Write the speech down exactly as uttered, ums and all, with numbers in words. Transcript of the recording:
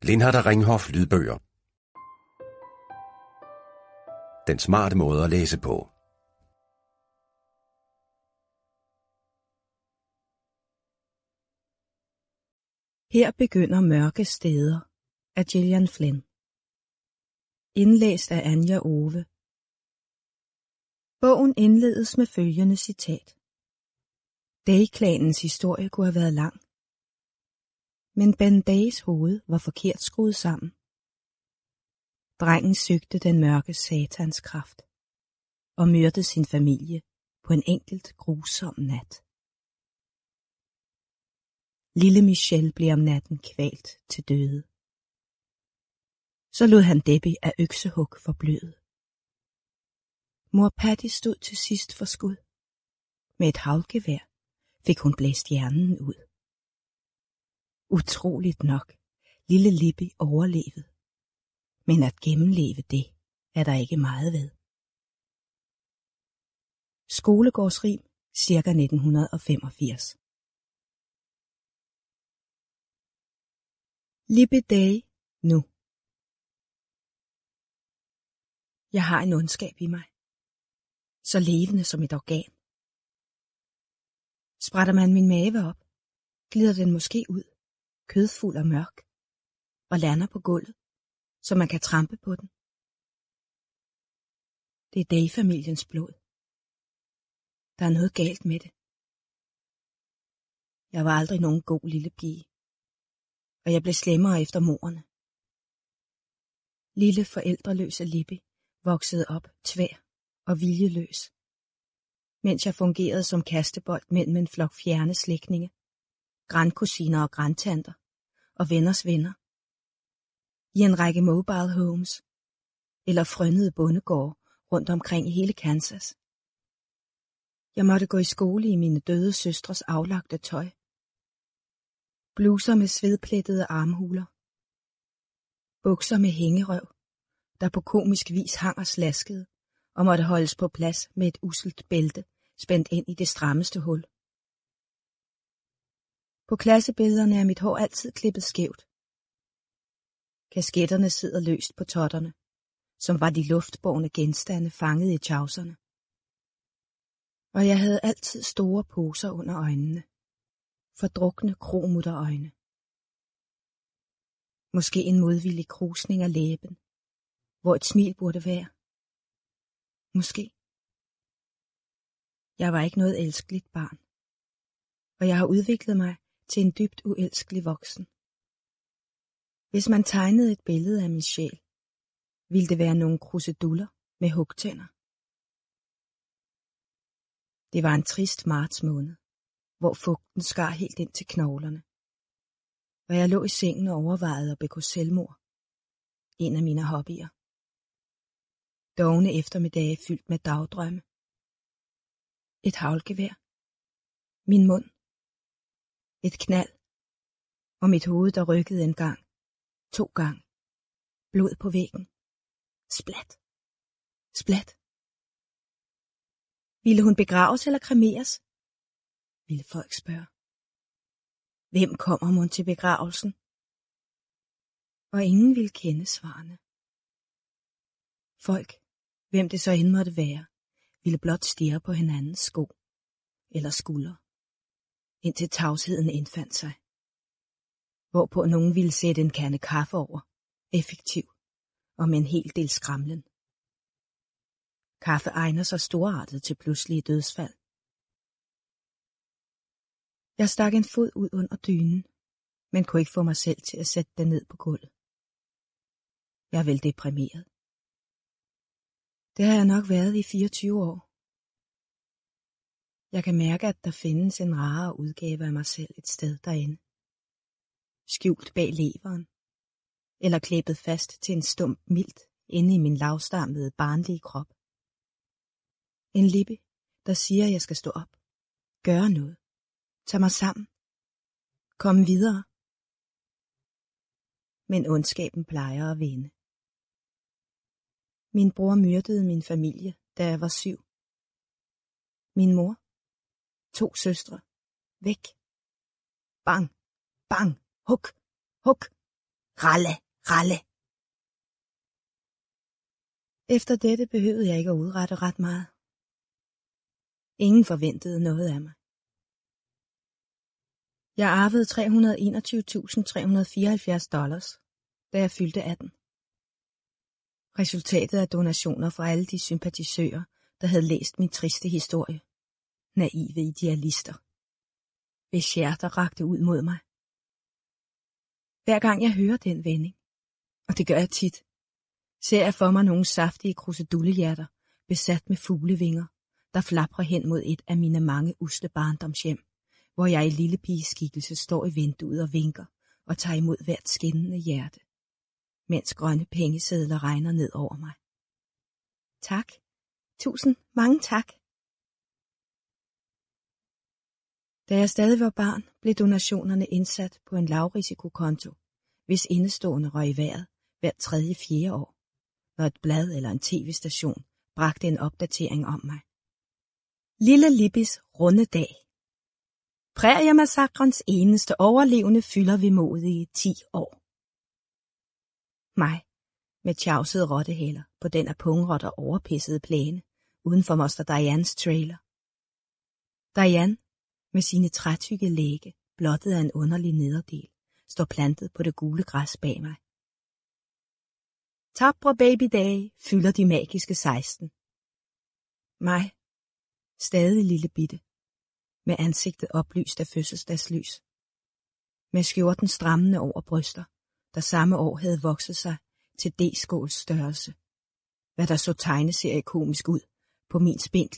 Lindhardt og Ringhof lydbøger. Den smarte måde at læse på. Her begynder Mørke steder af Gillian Flynn. Indlæst af Anja Owe. Bogen indledes med følgende citat. Day-klanens historie kunne have været lang, men Ben Days hoved var forkert skruet sammen. Drengen søgte den mørke satans kraft og myrdede sin familie på en enkelt grusom nat. Lille Michelle blev om natten kvalt til døde. Så lod han Debbie af øksehug forbløde. Mor Patty stod til sidst for skud. Med et haglgevær fik hun blæst hjernen ud. Utroligt nok, lille Libby overlevede. Men at gennemleve det, er der ikke meget ved. Skolegårdsrim, cirka nitten femogfirs. Libby Day, nu. Jeg har en ondskab i mig. Så levende som et organ. Sprætter man min mave op, glider den måske ud, kødfuld og mørk, og lander på gulvet, så man kan trampe på den. Det er Day-familiens blod. Der er noget galt med det. Jeg var aldrig nogen god lille pige, og jeg blev slemmere efter morerne. Lille forældreløse Libby voksede op tvær og viljeløs, mens jeg fungerede som kastebold mellem en flok fjerne slægtninge, grandkusiner og grandtanter og venners venner, i en række mobile homes eller frønnede bondegårde rundt omkring i hele Kansas. Jeg måtte gå i skole i mine døde søstres aflagte tøj. Bluser med svedplettede armhuler. Bukser med hængerøv, der på komisk vis hang og slaskede, og måtte holdes på plads med et usselt bælte, spændt ind i det strammeste hul. På klassebillederne er mit hår altid klippet skævt. Kasketterne sidder løst på totterne, som var de luftbårne genstande fanget i tjavserne. Og jeg havde altid store poser under øjnene, fordrukne kromutterøjne. Måske en modvillig krusning af læben, hvor et smil burde være. Måske. Jeg var ikke noget elskeligt barn, og jeg har udviklet mig til en dybt uelskelig voksen. Hvis man tegnede et billede af min sjæl, ville det være nogle kruseduller med hugtænder. Det var en trist marts måned, hvor fugten skar helt ind til knoglerne, og jeg lå i sengen og overvejede at begå selvmord. En af mine hobbyer. Dovne eftermiddage fyldt med dagdrømme. Et haglgevær. Min mund. Et knald. Og mit hoved, der rykkede en gang. To gange. Blod på væggen. Splat. Splat. Ville hun begraves eller kremeres? Ville folk spørge. Hvem kommer mon til begravelsen? Og ingen ville kende svarene. Folk, hvem det så end måtte være, ville blot stirre på hinandens sko eller skulder, indtil tavsheden indfandt sig, hvorpå nogen ville sætte en kande kaffe over, effektiv og med en hel del skramlen. Kaffe egner sig storartet til pludselige dødsfald. Jeg stak en fod ud under dynen, men kunne ikke få mig selv til at sætte den ned på gulvet. Jeg er vel deprimeret. Det har jeg nok været i fireogtyve år. Jeg kan mærke, at der findes en rarere udgave af mig selv et sted derinde. Skjult bag leveren, eller klæbet fast til en stump mildt inde i min lavstammede, barnlige krop. En Libby, der siger, at jeg skal stå op, gøre noget, tage mig sammen, komme videre. Men ondskaben plejer at vinde. Min bror myrdede min familie, da jeg var syv. Min mor, to søstre, væk. Bang, bang, huk, huk. Ralle, ralle. Efter dette behøvede jeg ikke at udrette ret meget. Ingen forventede noget af mig. Jeg arvede tre hundrede og enogtyve tusind tre hundrede og fireoghalvfjerds dollars, da jeg fyldte atten. Resultatet af donationer fra alle de sympatisører, der havde læst min triste historie. Naive idealister. Hvis hjerter rakte ud mod mig. Hver gang jeg hører den vending, og det gør jeg tit, ser jeg for mig nogle saftige krusedullehjerter, besat med fuglevinger, der flaprer hen mod et af mine mange usle barndomshjem, hvor jeg i lille pigeskikkelse står i vinduet og vinker og tager imod hvert skinnende hjerte, mens grønne pengesedler regner ned over mig. Tak. Tusind mange tak. Da jeg stadig var barn, blev donationerne indsat på en lavrisikokonto, hvis indestående røg i vejret hvert tredje fjerde år, når et blad eller en tv-station bragte en opdatering om mig. Lille Libbys runde dag. Præriemassakrenes eneste overlevende fylder vemodige ti år. Mig, med tjavsede rottehæler på den af pungrotter overpissede plæne, uden for moster Dianes trailer. Diane, med sine trætykke lægge, blottet af en underlig nederdel, står plantet på det gule græs bag mig. Tapre babydage fylder de magiske seksten. Mig, stadig lille bitte, med ansigtet oplyst af fødselsdagslys. Med skjorten strammende over bryster, der samme år havde vokset sig til D-skåls størrelse. Hvad der så tegneseriekomisk ud på min spinkle